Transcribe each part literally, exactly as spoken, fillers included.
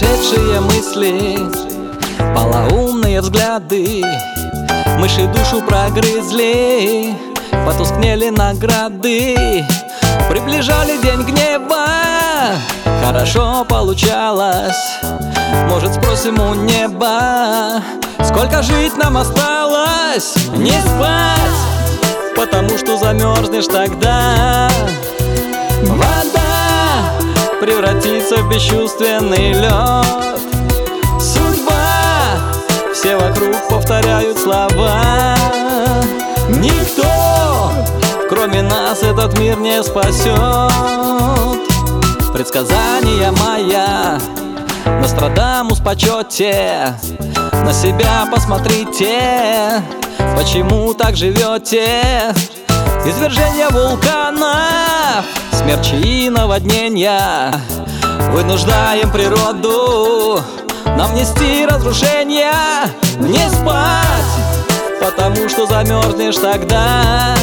Сумасшедшие мысли, полоумные взгляды, мыши душу прогрызли, потускнели награды, приближали день гнева. Хорошо получалось, может, спросим у неба, сколько жить нам осталось? Не спать, потому что замерзнешь тогда. Вода превратится в бесчувственный лед. Судьба, все вокруг повторяют слова. Никто, кроме нас, этот мир не спасет. Предсказание моя, Нострадамус в почете. На себя посмотрите, почему так живете? Извержение вулканов, смерчи и наводнения. Вынуждаем природу нам нести разрушения. Не спать, потому что замерзнешь тогда.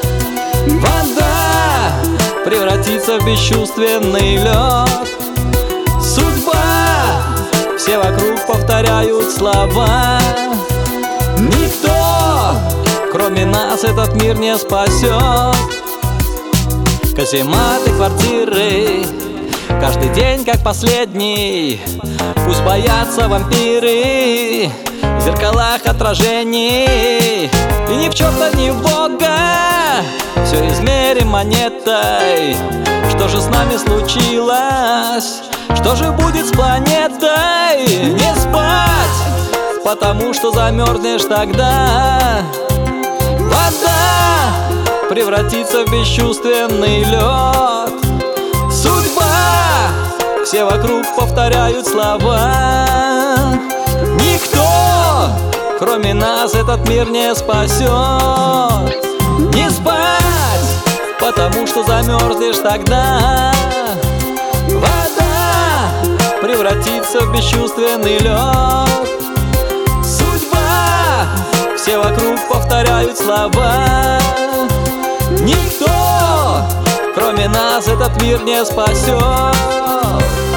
Вода превратится в бесчувственный лед. Судьба, все вокруг повторяют слова. Никто, кроме нас, этот мир не спасет. Казематы, квартиры, каждый день как последний. Пусть боятся вампиры в зеркалах отражений. И ни в черта, ни в Бога все измерим монетой. Что же с нами случилось? Что же будет с планетой? Не спать, потому что замерзнешь тогда. Вода превратится в бесчувственный лед. Судьба, все вокруг повторяют слова. Никто, кроме нас, этот мир не спасет. Не спать, потому что замерзнешь тогда. Вода превратится в бесчувственный лед. Судьба, все вокруг повторяют слова. Никто, кроме нас, этот мир не спасет.